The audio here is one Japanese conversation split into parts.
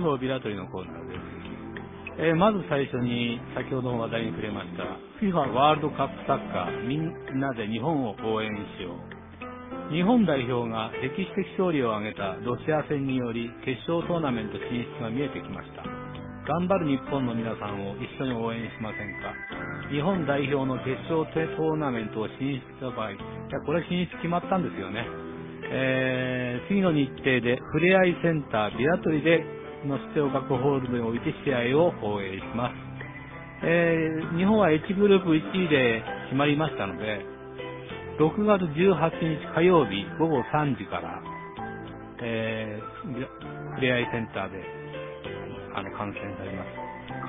報ビラトリのコーナーです。まず最初に先ほどの話題に触れました FIFA ワールドカップサッカーみんなで日本を応援しよう。日本代表が歴史的勝利を挙げたロシア戦により決勝トーナメント進出が見えてきました。頑張る日本の皆さんを一緒に応援しませんか。日本代表の決勝トーナメントを進出した場合、これ進出決まったんですよね。次の日程でふれあいセンタービラトリでの出場各ホールにおいて試合を放映します。日本は H グループ1位で決まりましたので、6月18日火曜日午後3時から、ふれあいセンターで観戦されます。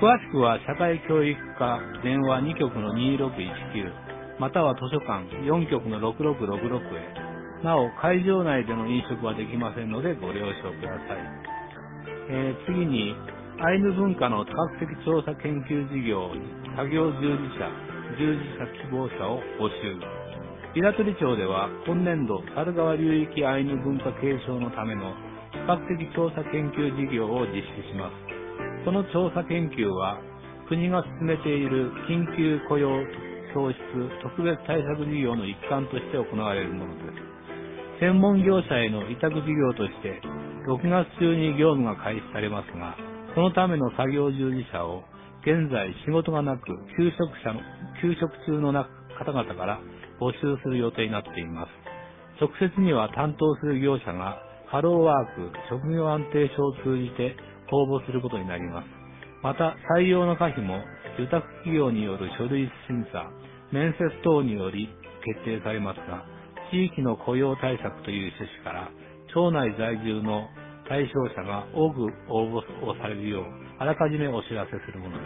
詳しくは社会教育課電話2局の2619または図書館4局の6666へ。なお会場内での飲食はできませんのでご了承ください。次にアイヌ文化の多角的調査研究事業作業従事者希望者を募集。平取町では今年度猿川流域アイヌ文化継承のための比較的調査研究事業を実施します。この調査研究は国が進めている緊急雇用創出特別対策事業の一環として行われるものです。専門業者への委託事業として6月中に業務が開始されますが、そのための作業従事者を現在仕事がなく休職中の方々から募集する予定になっています。直接には担当する業者がハローワーク職業安定証を通じて応募することになります。また採用の可否も受託企業による書類審査、面接等により決定されますが、地域の雇用対策という趣旨から町内在住の対象者が多く応募をされるようあらかじめお知らせするものです。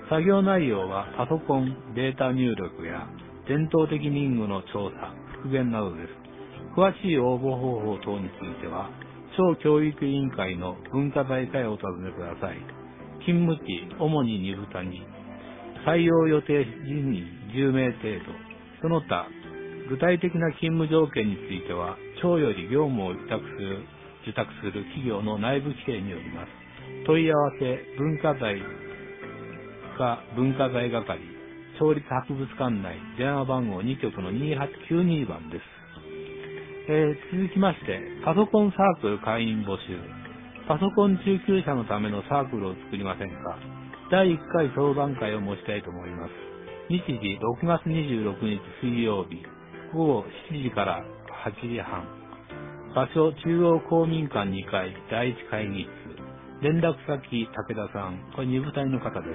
作業内容はパソコン、データ入力や伝統的任務の調査、復元などです。詳しい応募方法等については町教育委員会の文化財課へお尋ねください。勤務地、主に二部谷。採用予定人員10名程度。その他、具体的な勤務条件については、町より業務を受託する企業の内部規定によります。問い合わせ、文化財課文化財係、町立博物館内、電話番号2局の2892番です。続きまして、パソコンサークル会員募集。パソコン中級者のためのサークルを作りませんか。第1回相談会を持ちたいと思います。日時6月26日水曜日、午後7時から8時半。場所、中央公民館2階、第1会議室。連絡先、武田さん。これ二部隊の方です。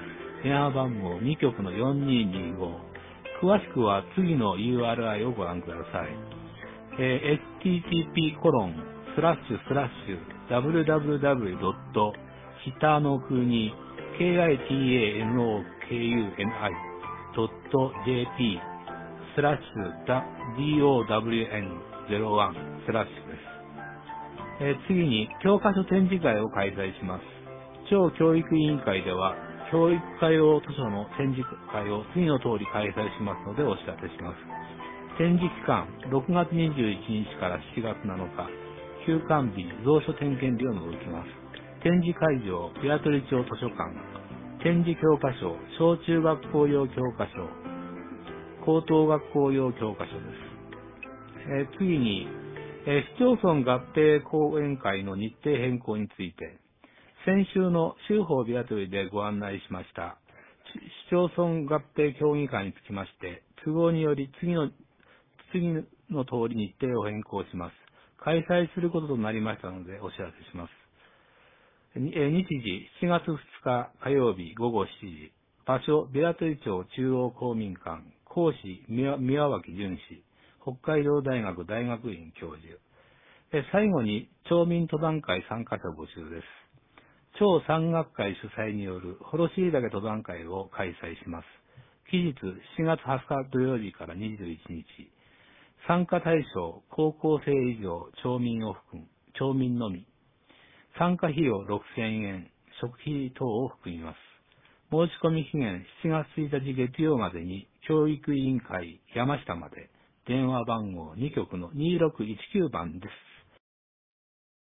電話番号2局の4225。詳しくは次の URI をご覧ください。http://www. 北の国 kitanokuni.jp /down01/ です。次に教科書展示会を開催します。町教育委員会では教育科用図書の展示会を次の通り開催しますのでお知らせします。展示期間6月21日から7月7日、休館日、蔵書点検日を除きます。展示会場、平取町図書館。展示教科書、小中学校用教科書、高等学校用教科書です。次に、市町村合併講演会の日程変更について、先週の州法ビラトリでご案内しました、市町村合併協議会につきまして、都合により次の通り日程を変更します。開催することとなりましたのでお知らせします。日時7月2日火曜日午後7時。場所、平取町中央公民館。講師、宮脇淳氏。北海道大学大学院教授。最後に、町民登山会参加者募集です。町山岳会主催による幌尻岳登山会を開催します。期日7月20日土曜日から21日。参加対象、高校生以上、町民を含む、町民のみ。参加費用6000円、食費等を含みます。申し込み期限7月1日月曜までに、教育委員会山下まで、電話番号2局の2619番です。